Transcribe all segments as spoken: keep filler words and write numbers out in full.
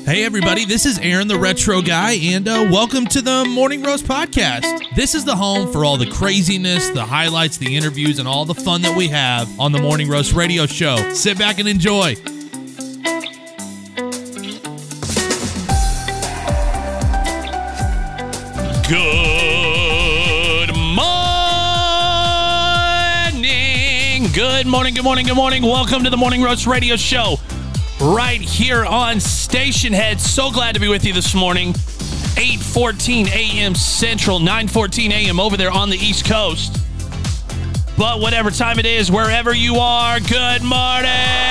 Hey everybody, this is Aaron the Retro Guy, and uh, welcome to the Morning Roast Podcast. This is the home for all the craziness, the highlights, the interviews, and all the fun that we have on the Morning Roast Radio Show. Sit back and enjoy. Good morning! Good morning, good morning, good morning. Welcome to the Morning Roast Radio Show. Right here on Station Head. So glad to be with you this morning. eight fourteen a.m. Central, nine fourteen a.m. over there on the East Coast. But whatever time it is, wherever you are, good morning!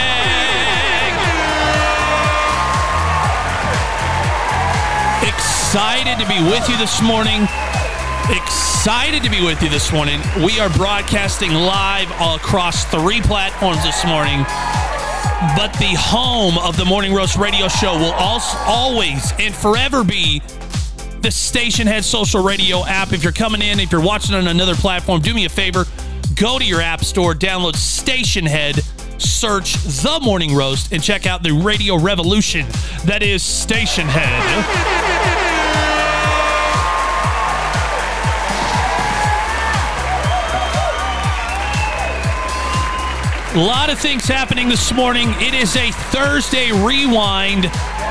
Excited to be with you this morning. Excited to be with you this morning. We are broadcasting live all across three platforms this morning. But the home of the Morning Roast Radio Show will also always and forever be the Station Head social radio app. If you're coming in, if you're watching on another platform, do me a favor. Go to your app store, download Station Head, search The Morning Roast, and check out the radio revolution that is Station Head. A lot of things happening this morning. It is a Thursday rewind.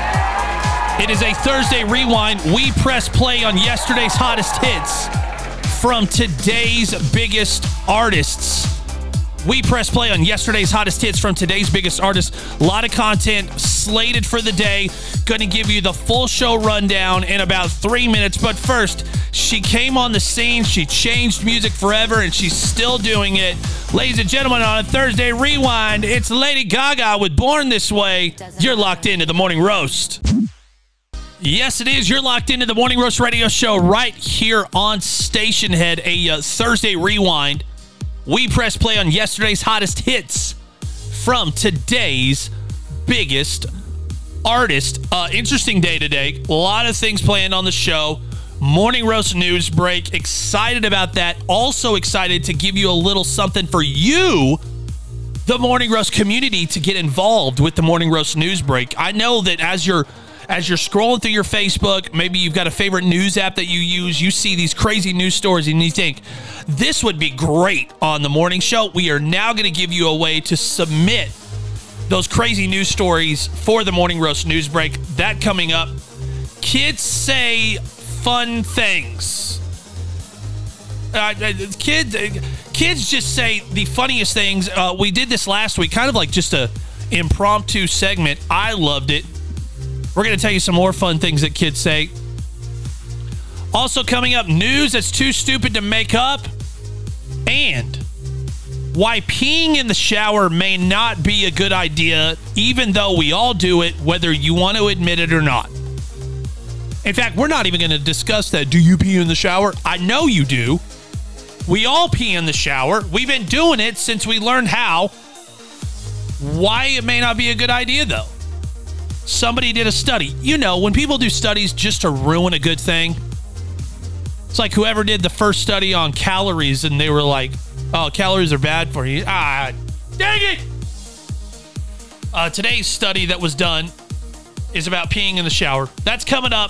It is a Thursday rewind. We press play on yesterday's hottest hits from today's biggest artists. We press play on yesterday's hottest hits from today's biggest artists. A lot of content slated for the day. Going to give you the full show rundown in about three minutes. But first, she came on the scene. She changed music forever, and she's still doing it. Ladies and gentlemen, on a Thursday Rewind, it's Lady Gaga with Born This Way. You're locked into the Morning Roast. Yes, it is. You're locked into the Morning Roast Radio Show right here on Station Head, a uh, Thursday Rewind. We press play on yesterday's hottest hits from today's biggest artist. Uh, interesting day today. A lot of things planned on the show. Morning Roast News Break. Excited about that. Also excited to give you a little something for you, the Morning Roast community, to get involved with the Morning Roast News Break. I know that as you're as you're scrolling through your Facebook, maybe you've got a favorite news app that you use, you see these crazy news stories and you think, this would be great on the morning show. We are now going to give you a way to submit those crazy news stories for the Morning Roast News Break. That coming up. Kids say fun things. Uh, kids, kids just say the funniest things. Uh, we did this last week, kind of like just a impromptu segment. I loved it. We're going to tell you some more fun things that kids say. Also coming up, news that's too stupid to make up, and why peeing in the shower may not be a good idea, even though we all do it, whether you want to admit it or not. In fact, we're not even going to discuss that. Do you pee in the shower? I know you do. We all pee in the shower. We've been doing it since we learned how. Why it may not be a good idea, though. Somebody did a study. You know, when people do studies just to ruin a good thing, it's like whoever did the first study on calories and they were like, oh, calories are bad for you. Ah, dang it. Uh, today's study that was done is about peeing in the shower. That's coming up.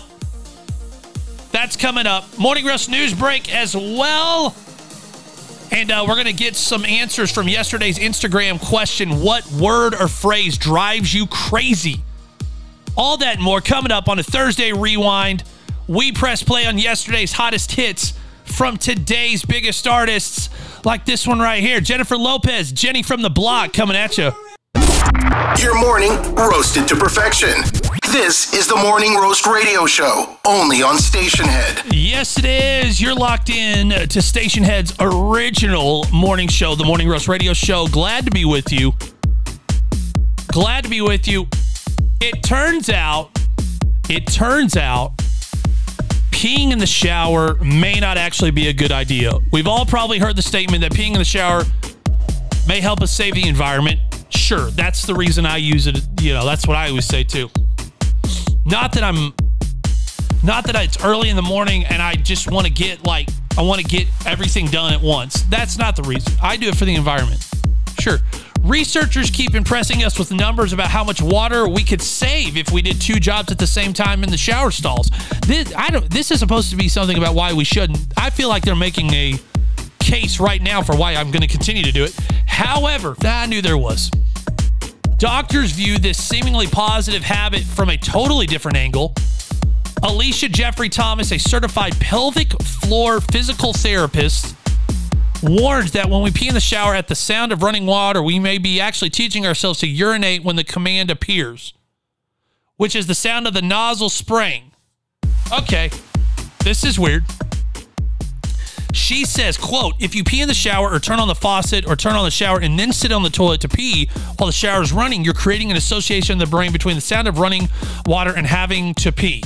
That's coming up. Morning Roast News Break as well. And uh, we're going to get some answers from yesterday's Instagram question. What word or phrase drives you crazy? All that and more coming up on a Thursday Rewind. We press play on yesterday's hottest hits from today's biggest artists, like this one right here. Jennifer Lopez, Jenny from the Block, coming at you. Your morning roasted to perfection. This is the Morning Roast Radio Show, only on Station Head. Yes, it is. You're locked in to Station Head's original morning show, the Morning Roast Radio Show. Glad to be with you. Glad to be with you. It turns out, it turns out, peeing in the shower may not actually be a good idea. We've all probably heard the statement that peeing in the shower may help us save the environment. Sure, that's the reason I use it. You know, that's what I always say too. Not that I'm, not that it's early in the morning and I just want to get like, I want to get everything done at once. That's not the reason. I do it for the environment. Sure. Researchers keep impressing us with numbers about how much water we could save if we did two jobs at the same time in the shower stalls. This, I don't, this is supposed to be something about why we shouldn't. I feel like they're making a case right now for why I'm going to continue to do it. However, I knew there was. Doctors view this seemingly positive habit from a totally different angle. Alicia Jeffrey Thomas, a certified pelvic floor physical therapist, warns that when we pee in the shower at the sound of running water, we may be actually teaching ourselves to urinate when the command appears, which is the sound of the nozzle spraying. Okay, this is weird. She says, quote, if you pee in the shower or turn on the faucet or turn on the shower and then sit on the toilet to pee while the shower is running, you're creating an association in the brain between the sound of running water and having to pee.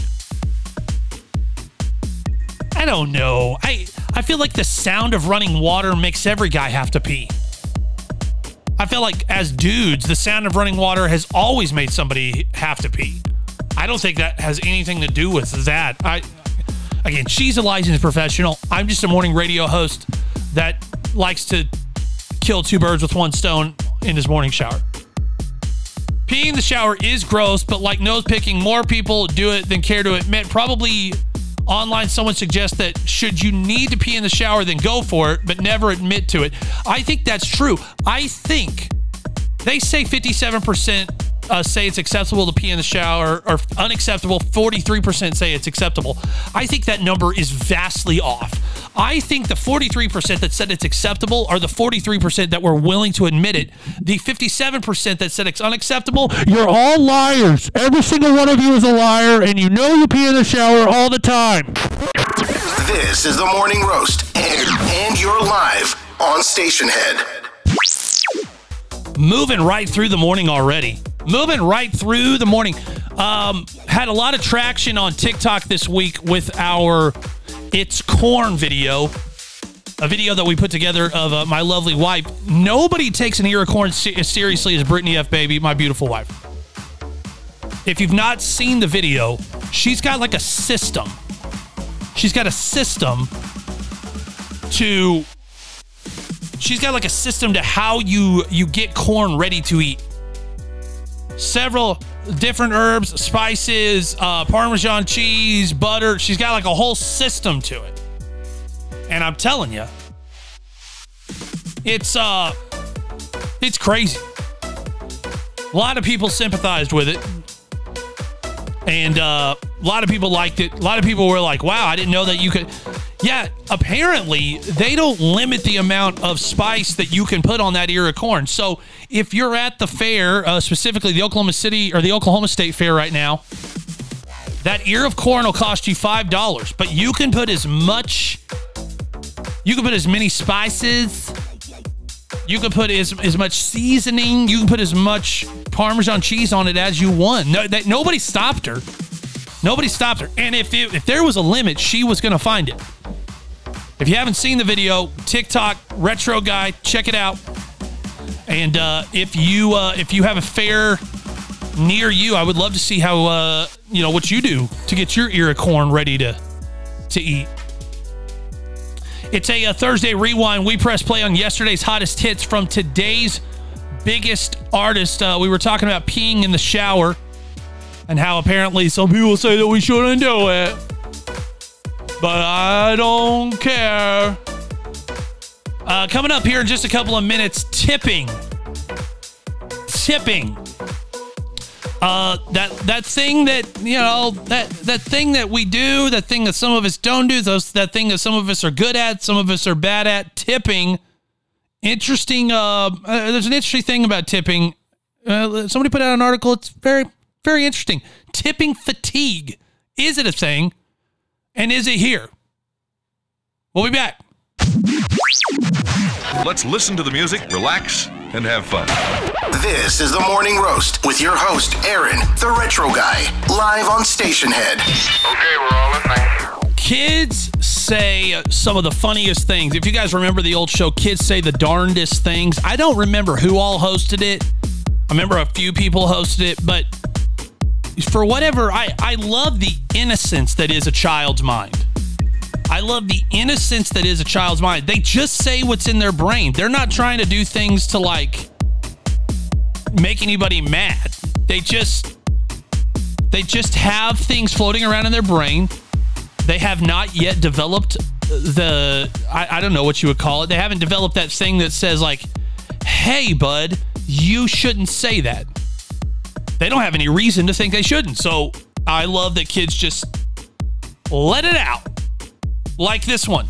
I don't know. I I feel like the sound of running water makes every guy have to pee. I feel like as dudes, the sound of running water has always made somebody have to pee. I don't think that has anything to do with that. I again, she's a licensed professional. I'm just a morning radio host that likes to kill two birds with one stone in his morning shower. Peeing in the shower is gross, but like nose picking, more people do it than care to admit. Probably online, someone suggests that should you need to pee in the shower, then go for it, but never admit to it. I think that's true. I think they say fifty-seven percent uh, say it's acceptable to pee in the shower, or unacceptable. forty-three percent say it's acceptable. I think that number is vastly off. I think the forty-three percent that said it's acceptable are the forty-three percent that were willing to admit it. The fifty-seven percent that said it's unacceptable, you're all liars. Every single one of you is a liar, and you know you pee in the shower all the time. This is the Morning Roast, and, and you're live on Station Head. Moving right through the morning already. Moving right through the morning. Um, had a lot of traction on TikTok this week with our It's Corn video, a video that we put together of uh, my lovely wife. Nobody takes an ear of corn se- as seriously as Brittany F. Baby, my beautiful wife. If you've not seen the video, she's got like a system. She's got a system to... She's got like a system to how you, you get corn ready to eat. Several different herbs, spices, uh, Parmesan cheese, butter. She's got like a whole system to it. And I'm telling you, it's uh, it's crazy. A lot of people sympathized with it. And uh, a lot of people liked it. A lot of people were like, wow, I didn't know that you could. Yeah, apparently they don't limit the amount of spice that you can put on that ear of corn. So if you're at the fair, uh, specifically the Oklahoma City or the Oklahoma State Fair right now, that ear of corn will cost you five dollars. But you can put as much, you can put as many spices, you can put as, as much seasoning, you can put as much Parmesan cheese on it as you want. No, that, nobody stopped her. Nobody stopped her. And if it, if there was a limit, she was going to find it. If you haven't seen the video, TikTok, Retro Guy, check it out. And uh, if you uh, if you have a fair near you, I would love to see how, uh, you know, what you do to get your ear of corn ready to, to eat. It's a, a Thursday rewind. We press play on yesterday's hottest hits from today's biggest artist. Uh, we were talking about peeing in the shower and how apparently some people say that we shouldn't do it. But I don't care. Uh, coming up here in just a couple of minutes, tipping. Tipping. Uh, that that thing that, you know, that, that thing that we do, that thing that some of us don't do, those that thing that some of us are good at, some of us are bad at, tipping. Interesting. Uh, uh, there's an interesting thing about tipping. Uh, somebody put out an article. It's very, very interesting. Tipping fatigue. Is it a thing? And is it here? We'll be back. Let's listen to the music, relax, and have fun. This is the Morning Roast with your host, Aaron, the Retro Guy, live on Station Head. Okay, we're all listening. Kids say some of the funniest things. If you guys remember the old show, Kids Say the Darndest Things. I don't remember who all hosted it. I remember a few people hosted it, but for whatever, I, I love the innocence that is a child's mind. I love the innocence that is a child's mind. They just say what's in their brain. They're not trying to do things to like make anybody mad. They just they just have things floating around in their brain. They have not yet developed the, I, I don't know what you would call it. They haven't developed that thing that says like, hey, bud, you shouldn't say that. They don't have any reason to think they shouldn't. So I love that kids just let it out. Like this one.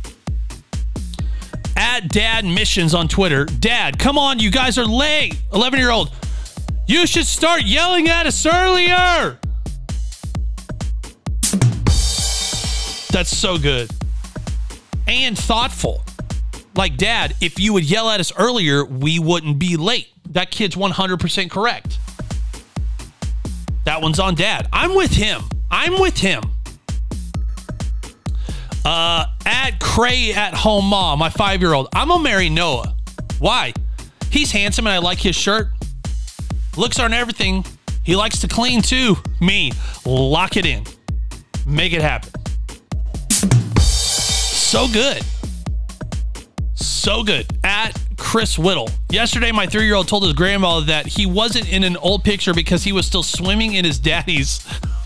At Dad Missions on Twitter. Dad, come on, you guys are late. eleven-year-old. You should start yelling at us earlier. That's so good. And thoughtful. Like, Dad, if you would yell at us earlier, we wouldn't be late. That kid's one hundred percent correct. That one's on Dad. I'm with him. I'm with him. Uh, at Cray at home mom, my five-year-old. I'm gonna marry Noah. Why? He's handsome and I like his shirt. Looks aren't everything. He likes to clean too. Me. Lock it in. Make it happen. So good. So good. At Chris Whittle. Yesterday, my three-year-old told his grandmother that he wasn't in an old picture because he was still swimming in his daddy's.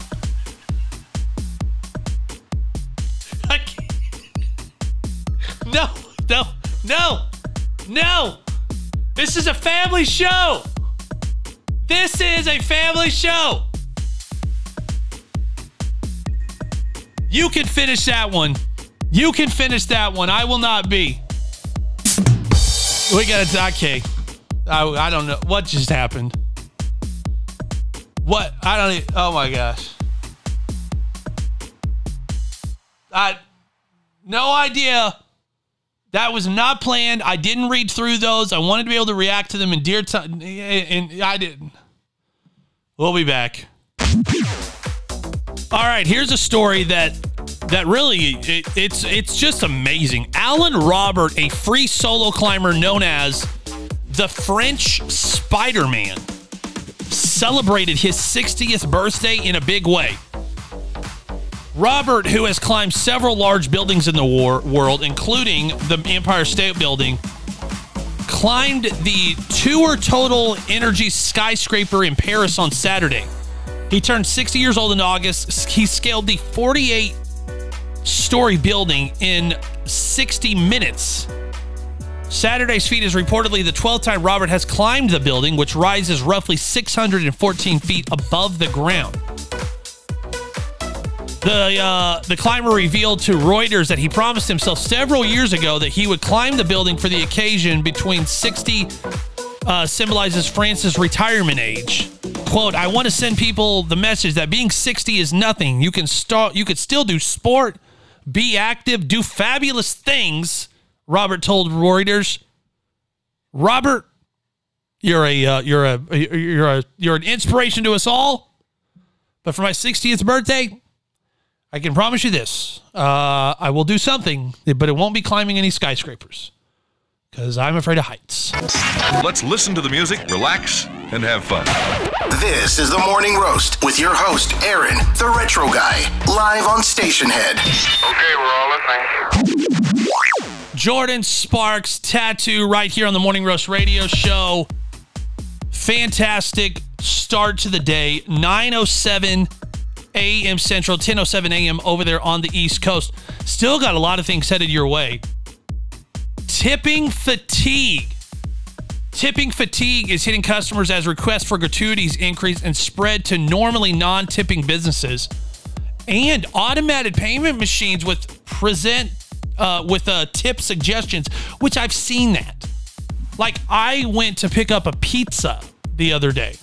No, no, no, no. This is a family show. This is a family show. You can finish that one. You can finish that one. I will not be. We got a okay. I, I don't know what just happened. What? I don't even, oh my gosh. I no idea. That was not planned. I didn't read through those. I wanted to be able to react to them in dear time, and I didn't. We'll be back. All right, here's a story that that really it, it's it's just amazing. Alan Robert, a free solo climber known as the French Spider-Man, celebrated his sixtieth birthday in a big way. Robert, who has climbed several large buildings in the war world, including the Empire State Building, climbed the Tour Total Energy skyscraper in Paris on Saturday. He turned sixty years old in August. He scaled the forty-eight story building in sixty minutes. Saturday's feat is reportedly the twelfth time Robert has climbed the building, which rises roughly six hundred fourteen feet above the ground. The uh, the climber revealed to Reuters that he promised himself several years ago that he would climb the building for the occasion. Between sixty uh, symbolizes France's retirement age. Quote, I want to send people the message that being sixty is nothing. You can start. You could still do sport, be active, do fabulous things, Robert told Reuters. Robert, you're a uh, you're a you're a you're an inspiration to us all. But for my sixtieth birthday, I can promise you this. Uh, I will do something, but it won't be climbing any skyscrapers because I'm afraid of heights. Let's listen to the music, relax, and have fun. This is the Morning Roast with your host, Aaron, the Retro Guy, live on Station Head. Okay, we're all listening. Jordan Sparks tattoo right here on the Morning Roast Radio Show. Fantastic start to the day. nine oh seven a.m. Central, ten oh seven a.m. over there on the East Coast. Still got a lot of things headed your way. Tipping fatigue. Tipping fatigue is hitting customers as requests for gratuities increase and spread to normally non-tipping businesses. And automated payment machines with present uh, with uh, tip suggestions, which I've seen that. Like, I went to pick up a pizza the other day.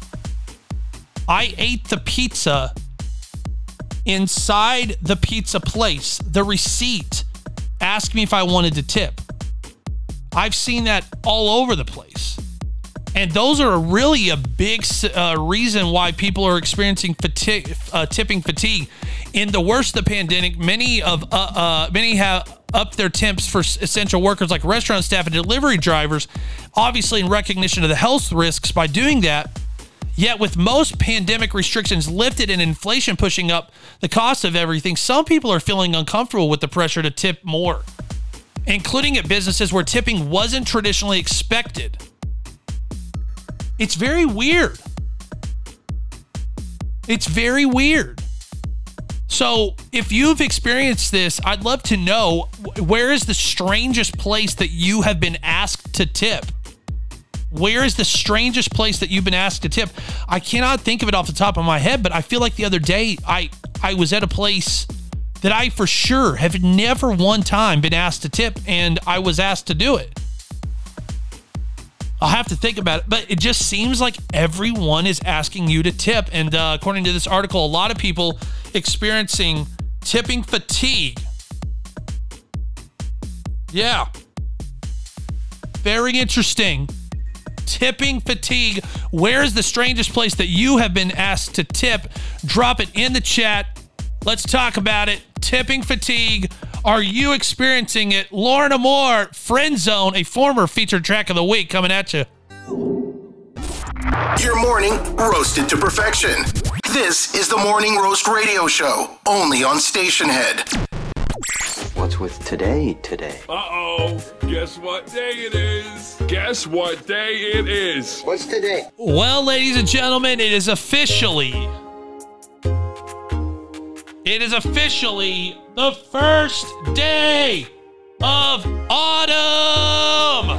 I ate the pizza. Inside the pizza place, the receipt asked me if I wanted to tip. I've seen that all over the place. And those are really a big uh, reason why people are experiencing fatigue, uh, tipping fatigue. In the worst of the pandemic, many of uh, uh, many have upped their tips for essential workers like restaurant staff and delivery drivers, obviously in recognition of the health risks by doing that. Yet with most pandemic restrictions lifted and inflation pushing up the cost of everything, some people are feeling uncomfortable with the pressure to tip more, including at businesses where tipping wasn't traditionally expected. It's very weird. It's very weird. So if you've experienced this, I'd love to know, where is the strangest place that you have been asked to tip? Where is the strangest place that you've been asked to tip? I cannot think of it off the top of my head, but I feel like the other day I, I was at a place that I for sure have never one time been asked to tip, and I was asked to do it. I'll have to think about it, but it just seems like everyone is asking you to tip. And uh, according to this article, a lot of people experiencing tipping fatigue. Yeah. Very interesting. Tipping fatigue. Where is the strangest place that you have been asked to tip? Drop it in the chat. Let's talk about it. Tipping fatigue. Are you experiencing it? Lauren Amore, Friend Zone, a former featured track of the week, coming at you. Your morning roasted to perfection. This is the Morning Roast Radio Show, only on Station Head. What's with today today? Uh-oh. Guess what day it is? Guess what day it is? What's today? Well, ladies and gentlemen, it is officially... It is officially the first day of autumn.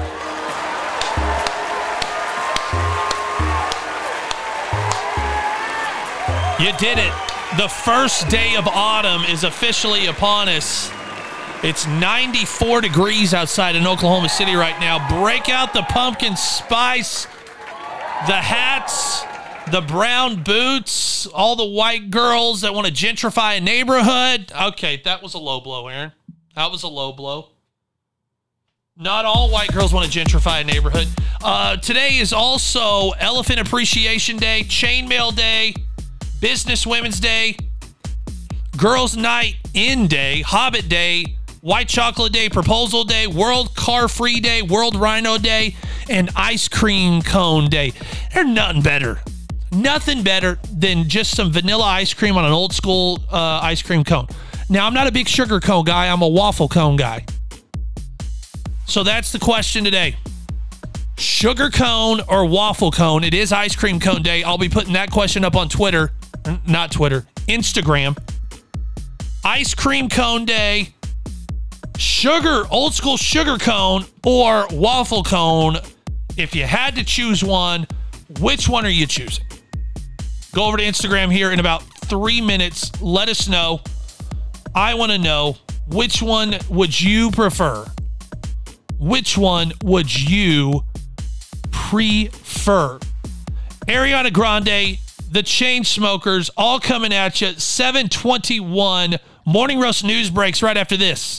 You did it. The first day of autumn is officially upon us. It's ninety-four degrees outside in Oklahoma City right now. Break out the pumpkin spice, the hats, the brown boots, all the white girls that want to gentrify a neighborhood. Okay, that was a low blow, Aaron. That was a low blow. Not all white girls want to gentrify a neighborhood. Uh, today is also Elephant Appreciation Day, Chainmail Day, Business Women's Day, Girls Night In Day, Hobbit Day, White Chocolate Day, Proposal Day, World Car Free Day, World Rhino Day, and Ice Cream Cone Day. There's nothing better. Nothing better than just some vanilla ice cream on an old school uh, ice cream cone. Now, I'm not a big sugar cone guy. I'm a waffle cone guy. So that's the question today. Sugar cone or waffle cone? It is Ice Cream Cone Day. I'll be putting that question up on Twitter. Not Twitter. Instagram. Ice Cream Cone Day. Sugar, old school sugar cone or waffle cone. If you had to choose one, which one are you choosing? Go over to Instagram here in about three minutes. Let us know. I want to know, which one would you prefer? Which one would you prefer? Ariana Grande, the Chainsmokers, all coming at you. seven twenty-one. Morning Roast News breaks right after this.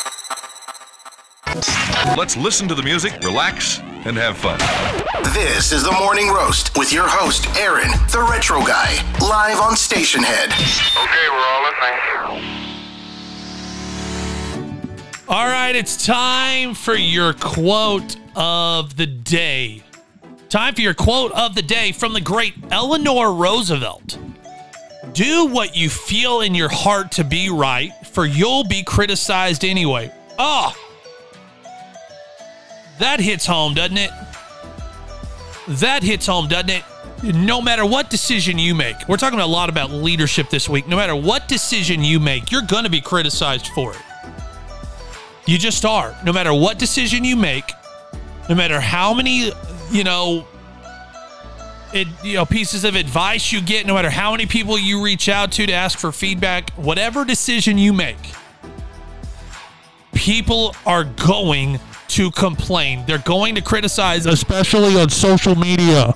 Let's listen to the music, relax, and have fun. This is the Morning Roast with your host, Aaron, the Retro Guy, live on Station Head. Okay, we're all listening. All right, it's time for your quote of the day. Time for your quote of the day from the great Eleanor Roosevelt. Do what you feel in your heart to be right, for you'll be criticized anyway. Oh, that hits home, doesn't it? That hits home, doesn't it? No matter what decision you make, we're talking a lot about leadership this week. No matter what decision you make, you're going to be criticized for it. You just are. No matter what decision you make, no matter how many, you know, it, you know, pieces of advice you get, no matter how many people you reach out to to ask for feedback, whatever decision you make, people are going to complain. They're going to criticize, especially on social media.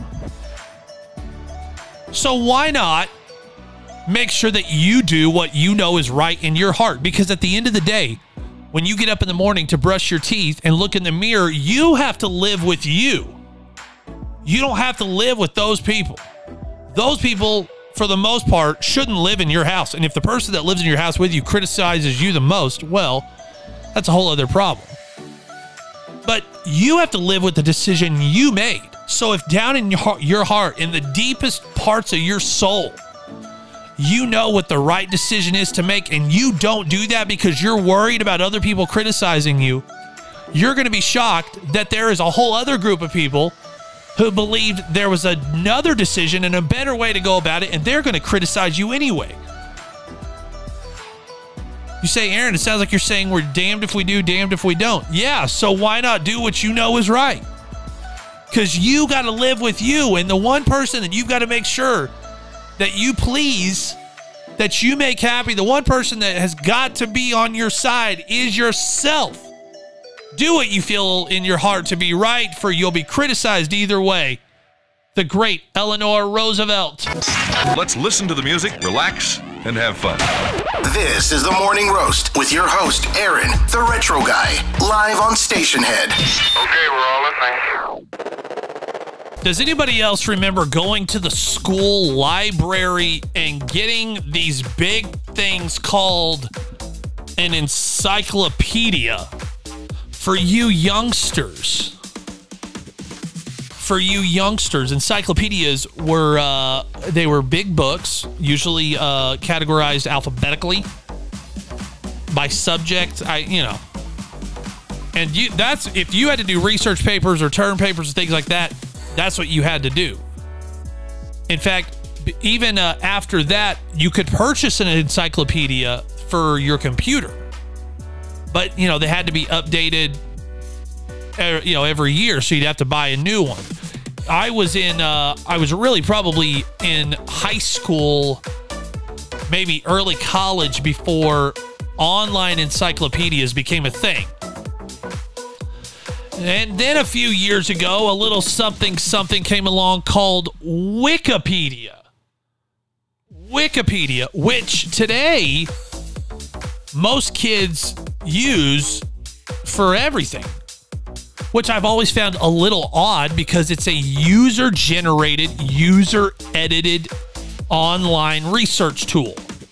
So why not make sure that you do what you know is right in your heart? Because at the end of the day, when you get up in the morning to brush your teeth and look in the mirror, you have to live with you. You don't have to live with those people. Those people, for the most part, shouldn't live in your house. And if the person that lives in your house with you criticizes you the most, well, that's a whole other problem. But you have to live with the decision you made. So if down in your heart, your heart, in the deepest parts of your soul, you know what the right decision is to make, and you don't do that because you're worried about other people criticizing you, you're going to be shocked that there is a whole other group of people who believed there was another decision and a better way to go about it, and they're going to criticize you anyway. You say, Aaron, it sounds like you're saying we're damned if we do, damned if we don't. Yeah, so why not do what you know is right? Because you got to live with you, and the one person that you've got to make sure that you please, that you make happy, the one person that has got to be on your side is yourself. Do what you feel in your heart to be right, for you'll be criticized either way. The great Eleanor Roosevelt. Let's listen to the music, relax, and have fun. This is the Morning Roast with your host, Aaron, the Retro Guy, live on Station Head. Okay, we're all listening. Does anybody else remember going to the school library and getting these big things called an encyclopedia? For you youngsters, for you youngsters, encyclopedias were, uh, they were big books, usually uh, categorized alphabetically by subject. I, you know, and you, that's, if you had to do research papers or term papers and things like that, that's what you had to do. In fact, even uh, after that, you could purchase an encyclopedia for your computer. But, you know, they had to be updated, you know, every year, so you'd have to buy a new one. I was in, uh, I was really probably in high school, maybe early college, before online encyclopedias became a thing. And then a few years ago, a little something something came along called Wikipedia. Wikipedia, which today most kids use for everything, which I've always found a little odd because it's a user-generated, user-edited online research tool.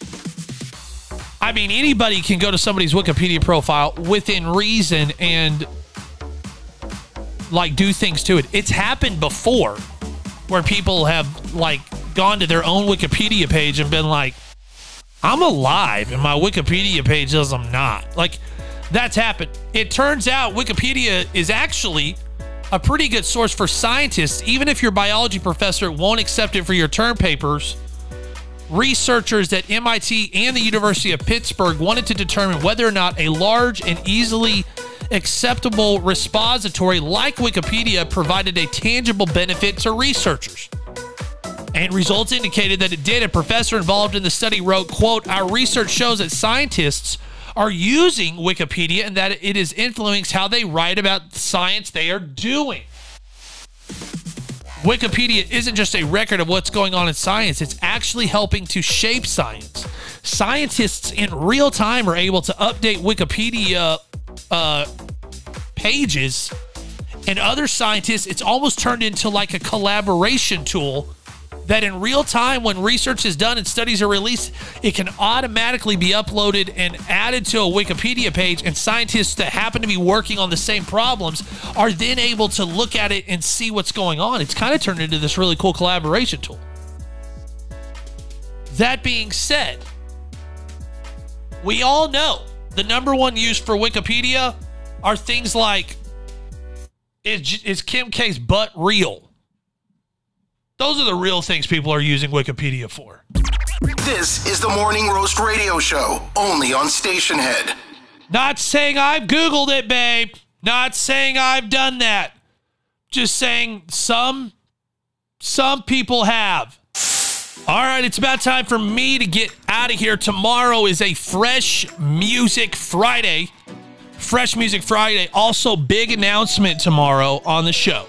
I mean, anybody can go to somebody's Wikipedia profile within reason and like do things to it. It's happened before where people have like gone to their own Wikipedia page and been like, I'm alive and my Wikipedia page says I'm not. Like, that's happened. It turns out Wikipedia is actually a pretty good source for scientists. Even if your biology professor won't accept it for your term papers, researchers at M I T and the University of Pittsburgh wanted to determine whether or not a large and easily acceptable repository like Wikipedia provided a tangible benefit to researchers. And results indicated that it did. A professor involved in the study wrote, quote, "Our research shows that scientists are using Wikipedia and that it is influencing how they write about the science they are doing." Wikipedia isn't just a record of what's going on in science. It's actually helping to shape science. Scientists in real time are able to update Wikipedia uh, pages, and other scientists, it's almost turned into like a collaboration tool that in real time, when research is done and studies are released, it can automatically be uploaded and added to a Wikipedia page, and scientists that happen to be working on the same problems are then able to look at it and see what's going on. It's kind of turned into this really cool collaboration tool. That being said, we all know the number one use for Wikipedia are things like, is, is Kim K's butt real? Those are the real things people are using Wikipedia for. This is the Morning Roast Radio Show, only on Station Head. Not saying I've Googled it, babe. Not saying I've done that. Just saying some, some people have. All right, it's about time for me to get out of here. Tomorrow is a Fresh Music Friday. Fresh Music Friday. Also, big announcement tomorrow on the show.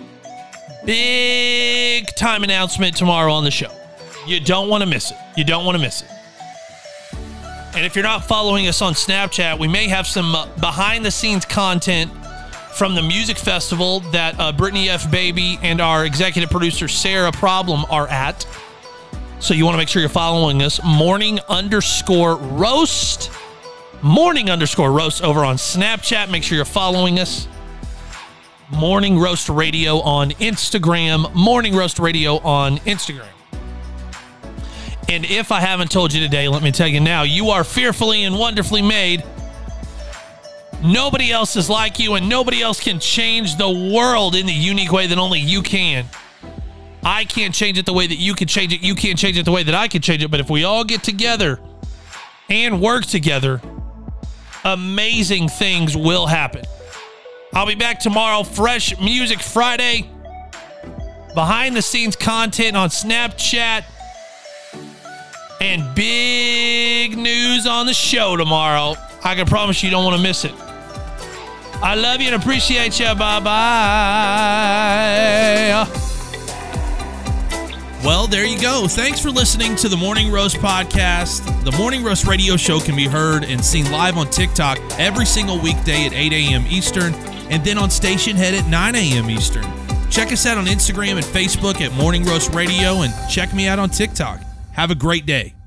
Big time announcement tomorrow on the show. You don't want to miss it. You don't want to miss it. And if you're not following us on Snapchat, we may have some uh, behind-the-scenes content from the music festival that uh, Brittany F. Baby and our executive producer, Sarah Problem, are at. So you want to make sure you're following us. Morning underscore roast. Morning underscore roast over on Snapchat. Make sure you're following us. Morning Roast Radio on Instagram. Morning Roast Radio on Instagram. And if I haven't told you today, let me tell you now, you are fearfully and wonderfully made. Nobody else is like you, and nobody else can change the world in the unique way that only you can. I can't change it the way that you can change it. You can't change it the way that I can change it. But if we all get together and work together, amazing things will happen. I'll be back tomorrow. Fresh Music Friday. Behind the scenes content on Snapchat. And big news on the show tomorrow. I can promise you don't want to miss it. I love you and appreciate you. Bye-bye. Well, there you go. Thanks for listening to the Morning Roast podcast. The Morning Roast radio show can be heard and seen live on TikTok every single weekday at eight a.m. Eastern and then on Station Head at nine a.m. Eastern. Check us out on Instagram and Facebook at Morning Roast Radio and check me out on TikTok. Have a great day.